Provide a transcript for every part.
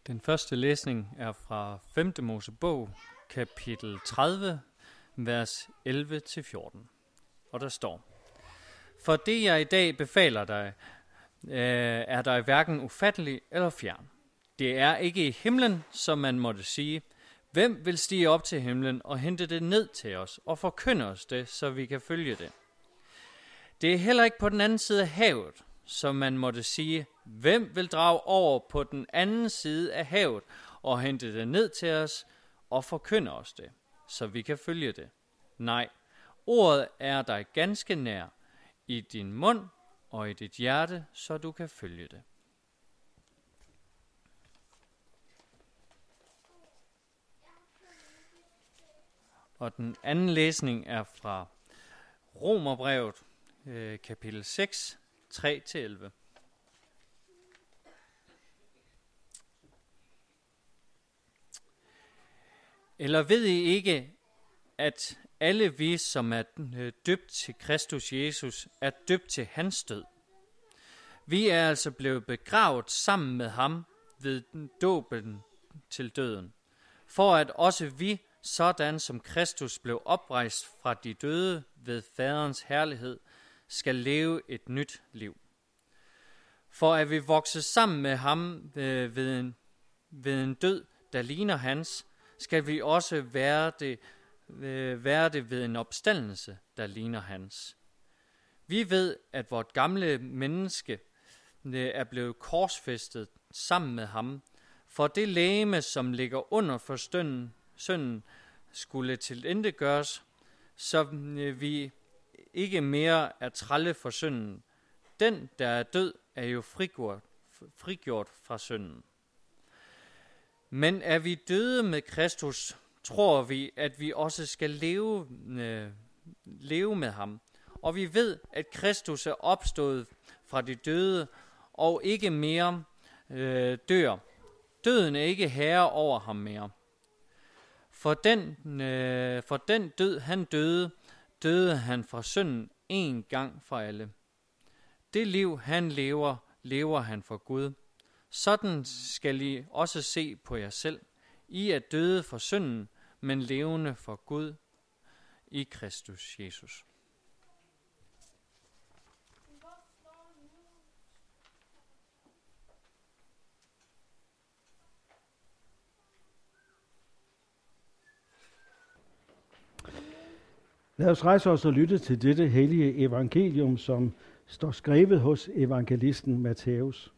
Den første læsning er fra 5. Mosebog, kapitel 30, vers 11-14. Og der står: For det jeg i dag befaler dig, er dig hverken ufattelig eller fjern. Det er ikke i himlen, som man måtte sige. Hvem vil stige op til himlen og hente det ned til os og forkynde os det, så vi kan følge det? Det er heller ikke på den anden side af havet, som man måtte sige. Hvem vil drage over på den anden side af havet og hente det ned til os og forkynde os det, så vi kan følge det? Nej, ordet er dig ganske nær, i din mund og i dit hjerte, så du kan følge det. Og den anden læsning er fra Romerbrevet, kapitel 6, 3-11. Eller ved I ikke, at alle vi, som er døbt til Kristus Jesus, er døbt til hans død? Vi er altså blevet begravet sammen med ham ved dåben til døden, for at også vi, sådan som Kristus blev oprejst fra de døde ved faderens herlighed, skal leve et nyt liv. For at vi vokser sammen med ham ved en død, der ligner hans, skal vi også være det ved en opstandelse, der ligner hans. Vi ved, at vort gamle menneske er blevet korsfæstet sammen med ham, for det legeme, som ligger under for synden, skulle tilintetgøres, så vi ikke mere er trælle for synden. Den, der er død, er jo frigjort fra synden. Men er vi døde med Kristus, tror vi, at vi også skal leve med ham. Og vi ved, at Kristus er opstået fra de døde og ikke mere dør. Døden er ikke herre over ham mere. For den død han døde han fra synden en gang for alle. Det liv han lever han for Gud. Sådan skal I også se på jer selv. I er døde for synden, men levende for Gud i Kristus Jesus. Lad os rejse os og lytte til dette hellige evangelium, som står skrevet hos evangelisten Matthæus.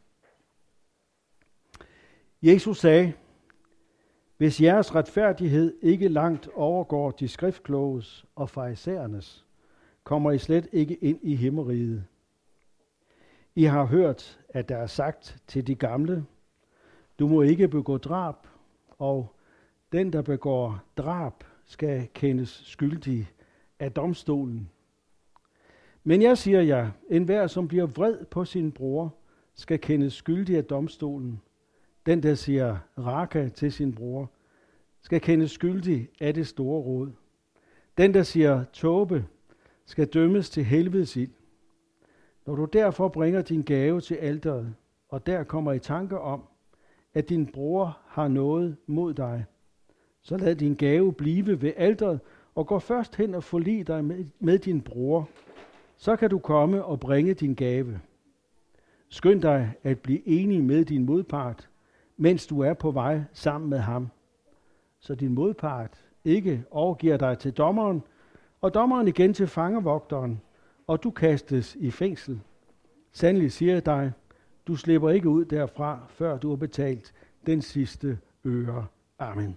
Jesus sagde: Hvis jeres retfærdighed ikke langt overgår de skriftkloges og farisæernes, kommer I slet ikke ind i himmeriget. I har hørt, at der er sagt til de gamle: Du må ikke begå drab, og den, der begår drab, skal kendes skyldig af domstolen. Men jeg siger jer, enhver som bliver vred på sin bror, skal kendes skyldig af domstolen. Den, der siger raka til sin bror, skal kendes skyldig af det store råd. Den, der siger tåbe, skal dømmes til helvedes ild. Når du derfor bringer din gave til alteret, og der kommer i tanke om, at din bror har noget mod dig, så lad din gave blive ved alteret, og gå først hen og forlig dig med din bror. Så kan du komme og bringe din gave. Skynd dig at blive enig med din modpart, mens du er på vej sammen med ham, så din modpart ikke overgiver dig til dommeren, og dommeren igen til fangevogteren, og du kastes i fængsel. Sandelig siger jeg dig, du slipper ikke ud derfra, før du har betalt den sidste øre. Amen.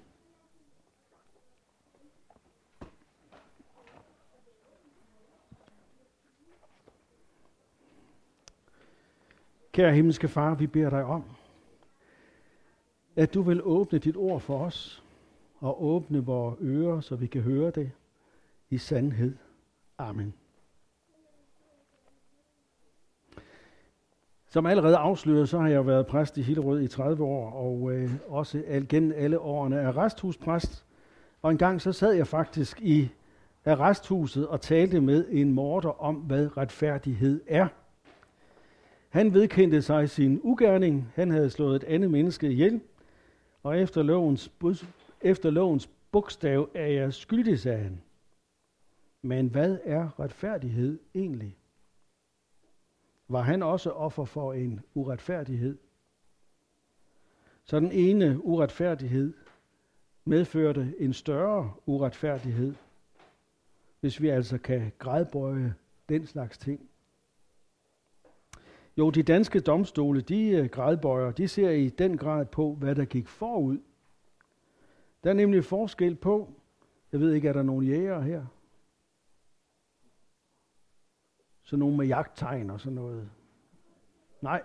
Kære himmelske Far, vi beder dig om, at du vil åbne dit ord for os, og åbne vores ører, så vi kan høre det i sandhed. Amen. Som allerede afsløret, så har jeg været præst i Hillerød i 30 år, og også gennem alle årene arresthuspræst. Og en gang så sad jeg faktisk i arresthuset og talte med en morder om, hvad retfærdighed er. Han vedkendte sig sin ugerning. Han havde slået et andet menneske ihjel. og efter lovens bogstav er jeg skyldig, sagde han. Men hvad er retfærdighed egentlig? Var han også offer for en uretfærdighed? Så den ene uretfærdighed medførte en større uretfærdighed, hvis vi altså kan gradbøje den slags ting. Jo, de danske domstole, de gradbøjer, de ser i den grad på, hvad der gik forud. Der er nemlig forskel på, jeg ved ikke, er der nogen jægere her? Så nogen med jagttegn og sådan noget. Nej.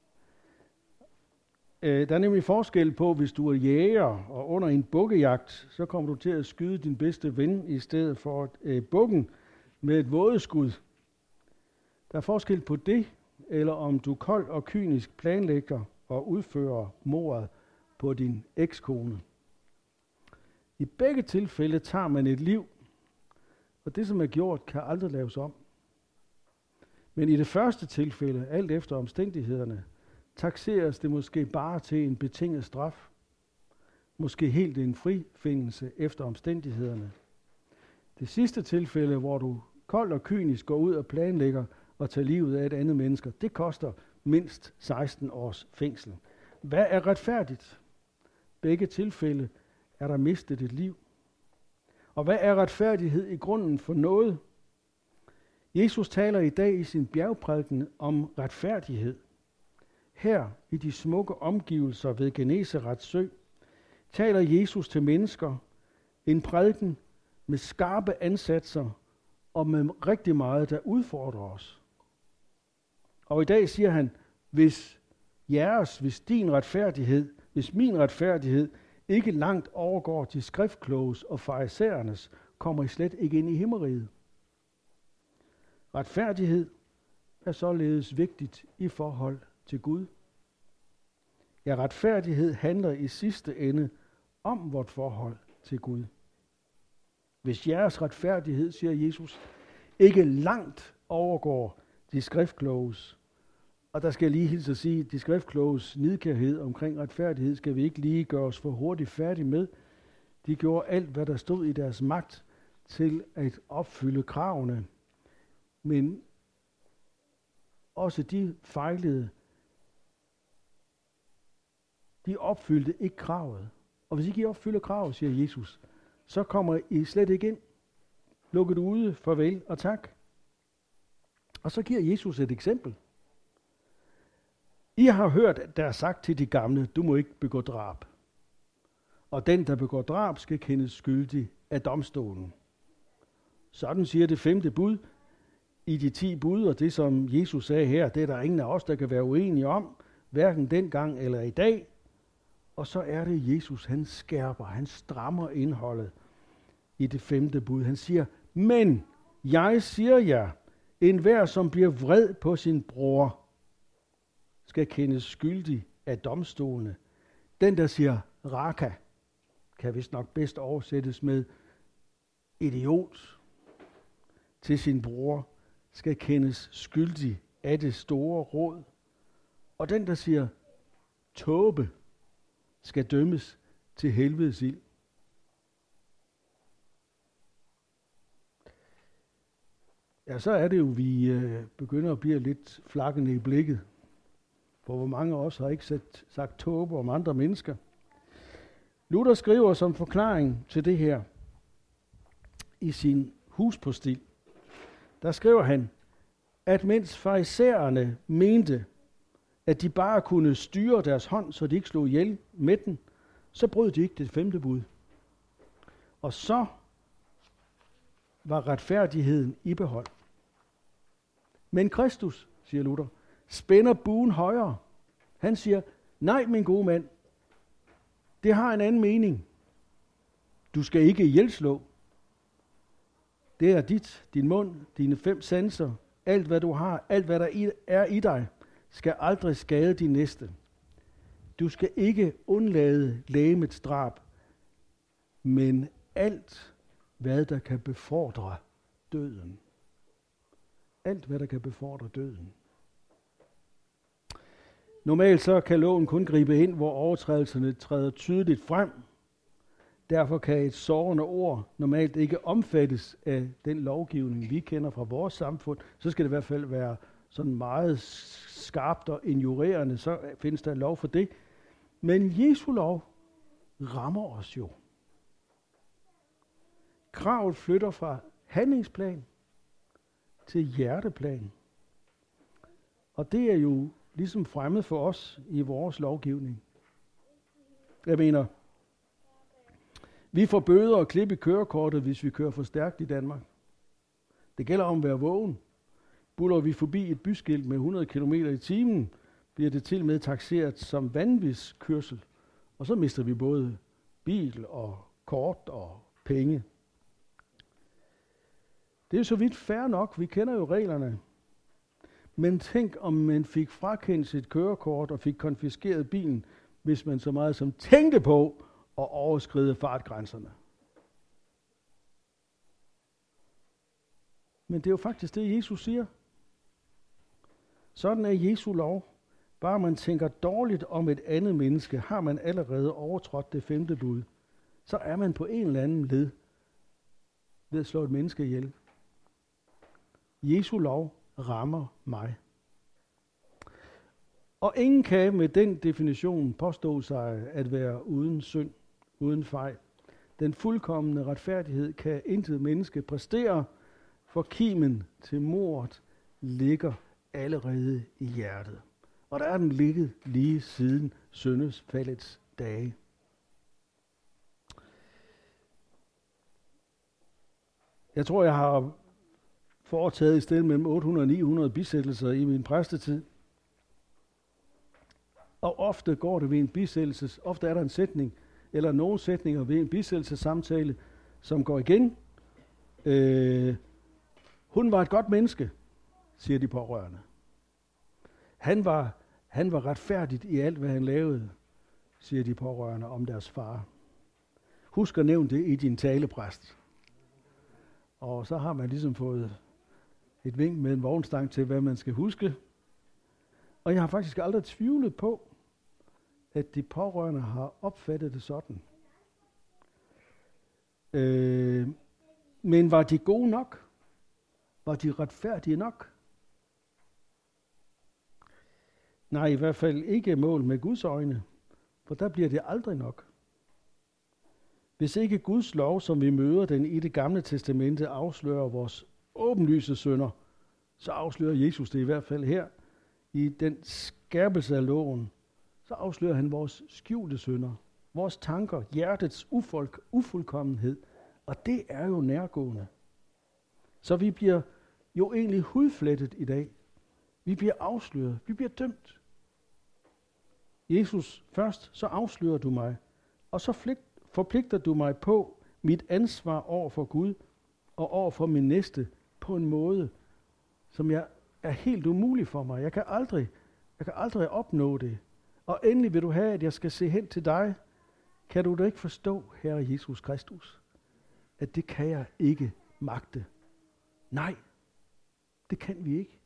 Der er nemlig forskel på, hvis du er jæger og under en bukkejagt, så kommer du til at skyde din bedste ven i stedet for bukken med et vådeskud. Der er forskel på det, eller om du koldt og kynisk planlægger og udfører mordet på din ekskone. I begge tilfælde tager man et liv, og det som er gjort kan aldrig laves om. Men i det første tilfælde, alt efter omstændighederne, takseres det måske bare til en betinget straf. Måske helt en frifindelse efter omstændighederne. Det sidste tilfælde, hvor du koldt og kynisk går ud og planlægger at tage livet af et andet menneske, det koster mindst 16 års fængsel. Hvad er retfærdigt? Begge tilfælde er der mistet et liv. Og hvad er retfærdighed i grunden for noget? Jesus taler i dag i sin bjergprædiken om retfærdighed. Her i de smukke omgivelser ved Genesarets sø taler Jesus til mennesker en prædiken med skarpe ansatser og med rigtig meget, der udfordrer os. Og i dag siger han, hvis din retfærdighed, hvis min retfærdighed ikke langt overgår de skriftkloges og farisæernes, kommer I slet ikke ind i himmeriget. Retfærdighed er således vigtigt i forhold til Gud. Ja, retfærdighed handler i sidste ende om vort forhold til Gud. Hvis jeres retfærdighed, siger Jesus, ikke langt overgår de skriftkloges, og der skal jeg lige hilse at sige, at de skriftkloges nidkærhed omkring retfærdighed skal vi ikke lige gøre os for hurtigt færdige med. De gjorde alt, hvad der stod i deres magt til at opfylde kravene. Men også de fejlede. De opfyldte ikke kravet. Og hvis ikke I opfylder kravet, siger Jesus, så kommer I slet ikke ind. Lukket ude, farvel og tak. Og så giver Jesus et eksempel. I har hørt, at der er sagt til de gamle, du må ikke begå drab. Og den, der begår drab, skal kendes skyldig af domstolen. Sådan siger det 5. bud i de 10 bud, og det som Jesus sagde her, det er der ingen af os, der kan være uenige om, hverken dengang eller i dag. Og så er det Jesus, han skærper, han strammer indholdet i det 5. bud. Han siger, men jeg siger jer, enhver som bliver vred på sin bror, skal kendes skyldig af domstolene. Den, der siger raka, kan vist nok bedst oversættes med idiot til sin bror, skal kendes skyldig af det store råd. Og den, der siger tåbe, skal dømmes til helvedes ild. Ja, så er det jo, vi begynder at blive lidt flakkende i blikket. For hvor mange af os har ikke sagt tåbe om andre mennesker. Luther skriver som forklaring til det her i sin huspostil. Der skriver han, at mens farisæerne mente, at de bare kunne styre deres hånd, så de ikke slog ihjel med den, så brød de ikke det 5. bud. Og så var retfærdigheden i behold. Men Kristus, siger Luther, spænder buen højere. Han siger, nej min gode mand, det har en anden mening. Du skal ikke ihjelslå. Det er din mund, dine 5 sanser, alt hvad du har, alt hvad der er i dig, skal aldrig skade din næste. Du skal ikke undlade legemets drab, men alt, hvad der kan befordre døden. Alt, hvad der kan befordre døden. Normalt så kan loven kun gribe ind, hvor overtrædelserne træder tydeligt frem. Derfor kan et sårende ord normalt ikke omfattes af den lovgivning, vi kender fra vores samfund. Så skal det i hvert fald være sådan meget skarpt og injurerende, så findes der en lov for det. Men Jesu lov rammer os jo. Kravet flytter fra handlingsplan til hjerteplan. Og det er jo ligesom fremmed for os i vores lovgivning. Jeg mener, vi får bøder og klip i kørekortet, hvis vi kører for stærkt i Danmark. Det gælder om at være vågen. Buller vi forbi et byskilt med 100 km i timen, bliver det til med takseret som vanvidskørsel. Og så mister vi både bil og kort og penge. Det er jo så vidt fair nok. Vi kender jo reglerne. Men tænk, om man fik frakendt sit kørekort og fik konfiskeret bilen, hvis man så meget som tænkte på at overskride fartgrænserne. Men det er jo faktisk det, Jesus siger. Sådan er Jesu lov. Bare man tænker dårligt om et andet menneske, har man allerede overtrådt det 5. bud. Så er man på en eller anden led ved at slå et menneske ihjel. Jesu lov rammer mig. Og ingen kan med den definition påstå sig at være uden synd, uden fejl. Den fuldkomne retfærdighed kan intet menneske præstere, for kimen til mordet ligger allerede i hjertet. Og der er den ligget lige siden syndefaldets dage. Jeg tror, jeg har foretaget et sted mellem 800 og 900 bisættelser i min præstetid. Og ofte går det ved en bisættelse, ofte er der en sætning, eller nogle sætninger ved en bisættelsessamtale, som går igen. Hun var et godt menneske, siger de pårørende. Han var retfærdigt i alt, hvad han lavede, siger de pårørende om deres far. Husk at nævne det i din talepræst. Og så har man ligesom fået et vink med en vognstang til, hvad man skal huske. Og jeg har faktisk aldrig tvivlet på, at de pårørende har opfattet det sådan. Men var de gode nok? Var de retfærdige nok? Nej, i hvert fald ikke mål med Guds øjne, for der bliver det aldrig nok. Hvis ikke Guds lov, som vi møder den i det gamle testamente, afslører vores åbenlyse synder, så afslører Jesus det i hvert fald her. I den skærpelse af loven, så afslører han vores skjulte synder, vores tanker, hjertets ufuldkommenhed, og det er jo nærgående. Så vi bliver jo egentlig hudflettet i dag. Vi bliver afsløret, vi bliver dømt. Jesus, først så afslører du mig, og så forpligter du mig på mit ansvar over for Gud og over for min næste på en måde, som jeg er helt umulig for mig. Jeg kan aldrig opnå det. Og endelig vil du have, at jeg skal se hen til dig. Kan du da ikke forstå, Herre Jesus Kristus, at det kan jeg ikke magte? Nej, det kan vi ikke.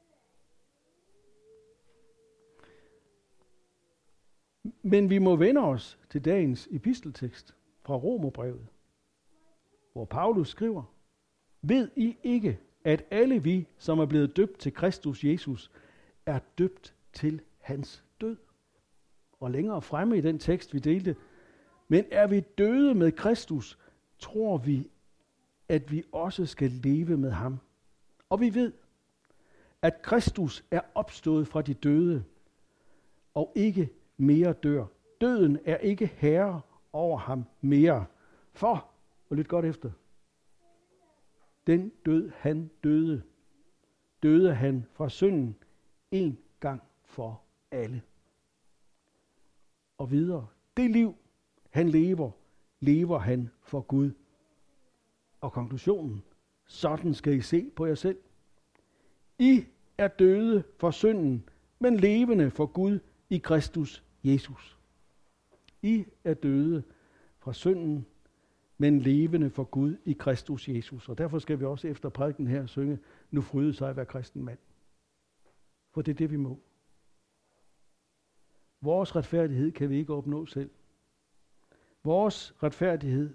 Men vi må vende os til dagens episteltekst fra Romerbrevet, hvor Paulus skriver: Ved I ikke, at alle vi, som er blevet døbt til Kristus Jesus, er døbt til hans død? Og længere fremme i den tekst, vi delte: Men er vi døde med Kristus, tror vi, at vi også skal leve med ham. Og vi ved, at Kristus er opstået fra de døde, og ikke mere dør. Døden er ikke herre over ham mere. For, og lyt godt efter, den død han døde han fra synden en gang for alle. Og videre, det liv han lever han for Gud. Og konklusionen, sådan skal I se på jer selv. I er døde for synden, men levende for Gud i Kristus Jesus. I er døde fra synden, men levende for Gud i Kristus Jesus. Og derfor skal vi også efter prædiken her synge, nu fryde sig hver kristen mand. For det er det, vi må. Vores retfærdighed kan vi ikke opnå selv. Vores retfærdighed,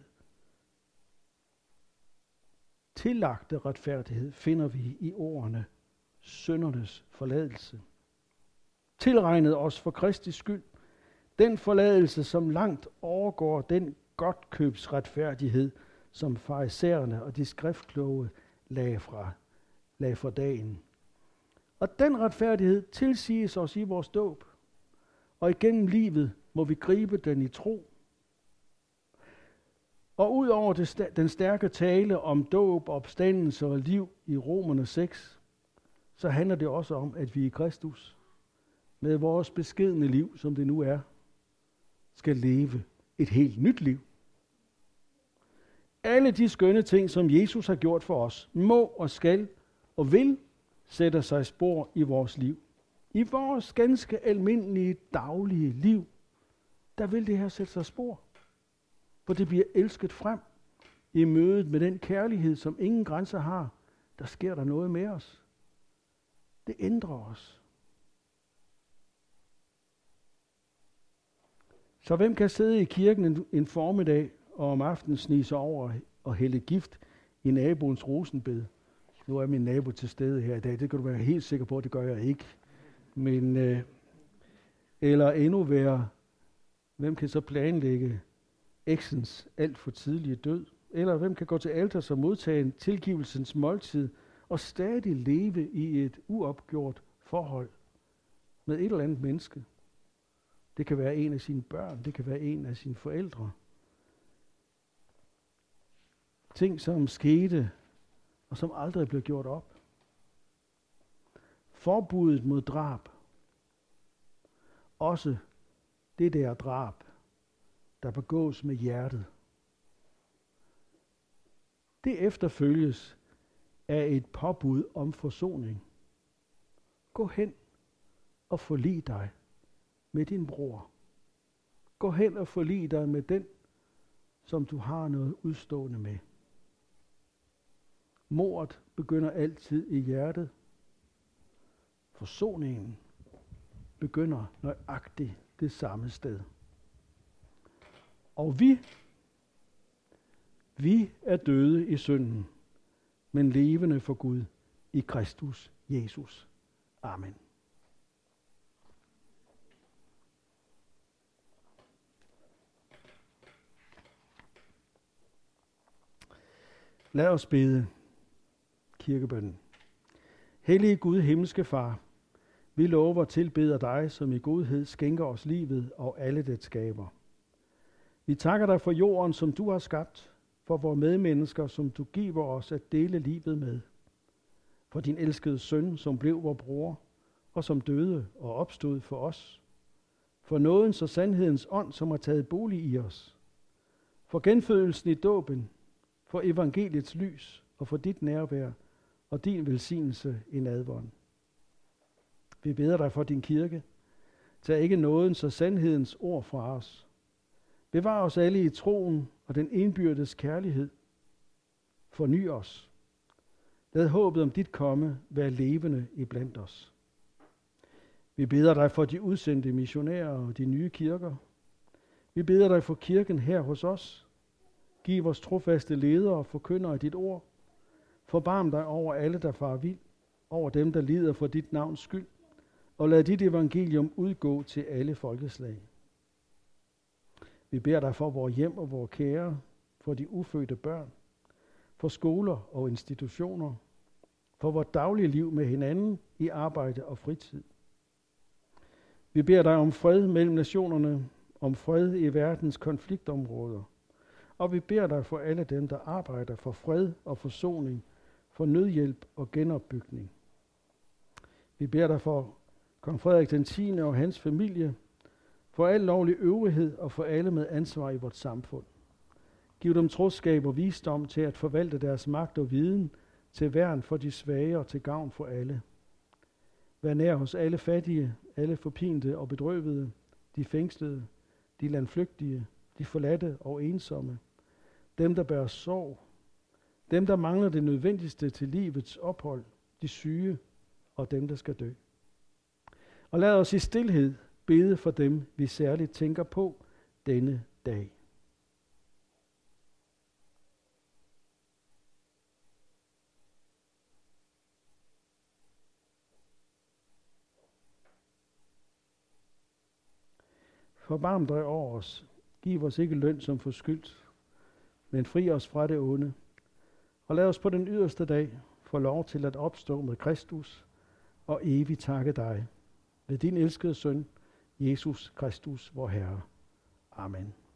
tillagte retfærdighed, finder vi i ordene syndernes forladelse. Tilregnet os for Kristi skyld, den forladelse, som langt overgår den godtkøbsretfærdighed, som farisæerne og de skriftkloge lagde for dagen. Og den retfærdighed tilsiges os i vores dåb, og igennem livet må vi gribe den i tro. Og ud over den stærke tale om dåb, opstandelse og liv i Romerne 6, så handler det også om, at vi i Kristus, med vores beskedne liv, som det nu er, skal leve et helt nyt liv. Alle de skønne ting, som Jesus har gjort for os, må og skal og vil sætte sig spor i vores liv. I vores ganske almindelige daglige liv, der vil det her sætte sig spor. For det bliver elsket frem i mødet med den kærlighed, som ingen grænser har. Der sker der noget med os. Det ændrer os. Så hvem kan sidde i kirken en formiddag og om aftenen snige sig over og hælde gift i naboens rosenbed? Nu er min nabo til stede her i dag. Det kan du være helt sikker på, det gør jeg ikke. Men, eller endnu værre, hvem kan så planlægge eksens alt for tidlige død? Eller hvem kan gå til alters og modtage en tilgivelsens måltid og stadig leve i et uopgjort forhold med et eller andet menneske? Det kan være en af sine børn, det kan være en af sine forældre. Ting, som skete, og som aldrig blev gjort op. Forbuddet mod drab. Også det der drab, der begås med hjertet. Det efterfølges af et påbud om forsoning. Gå hen og forlig dig med din bror. Gå hen og forlig dig med den, som du har noget udstående med. Mordet begynder altid i hjertet. Forsoningen begynder nøjagtigt det samme sted. Og vi er døde i synden, men levende for Gud i Kristus Jesus. Amen. Lad os bede kirkebønnen. Hellige Gud, himmelske Far, vi lover og tilbeder dig, som i godhed skænker os livet og alle det skaber. Vi takker dig for jorden, som du har skabt, for vores medmennesker, som du giver os at dele livet med. For din elskede søn, som blev vor bror, og som døde og opstod for os. For nådens og sandhedens ånd, som har taget bolig i os. For genfødelsen i dåben, for evangeliets lys og for dit nærvær og din velsignelse i nadveren. Vi beder dig for din kirke. Tag ikke nådens og sandhedens ord fra os. Bevar os alle i troen og den indbyrdes kærlighed. Forny os. Lad håbet om dit komme være levende iblandt os. Vi beder dig for de udsendte missionærer og de nye kirker. Vi beder dig for kirken her hos os. Giv os trofaste ledere og forkyndere af dit ord. Forbarm dig over alle, der farer vild, over dem, der lider for dit navns skyld, og lad dit evangelium udgå til alle folkeslag. Vi beder dig for vores hjem og vores kære, for de ufødte børn, for skoler og institutioner, for vores daglige liv med hinanden i arbejde og fritid. Vi beder dig om fred mellem nationerne, om fred i verdens konfliktområder, og vi beder dig for alle dem, der arbejder for fred og forsoning, for nødhjælp og genopbygning. Vi beder dig for kong Frederik den 10. og hans familie, for al lovlig øvrighed og for alle med ansvar i vores samfund. Giv dem troskab og visdom til at forvalte deres magt og viden til værn for de svage og til gavn for alle. Vær nær hos alle fattige, alle forpinte og bedrøvede, de fængslede, de landflygtige, de forladte og ensomme, dem der bærer sorg, dem der mangler det nødvendigste til livets ophold, de syge og dem der skal dø. Og lad os i stilhed bede for dem, vi særligt tænker på denne dag. Forbarm dig over os. Giv os ikke løn som forskyldt, men fri os fra det onde. Og lad os på den yderste dag få lov til at opstå med Kristus og evigt takke dig. Ved din elskede søn, Jesus Kristus, vor Herre. Amen.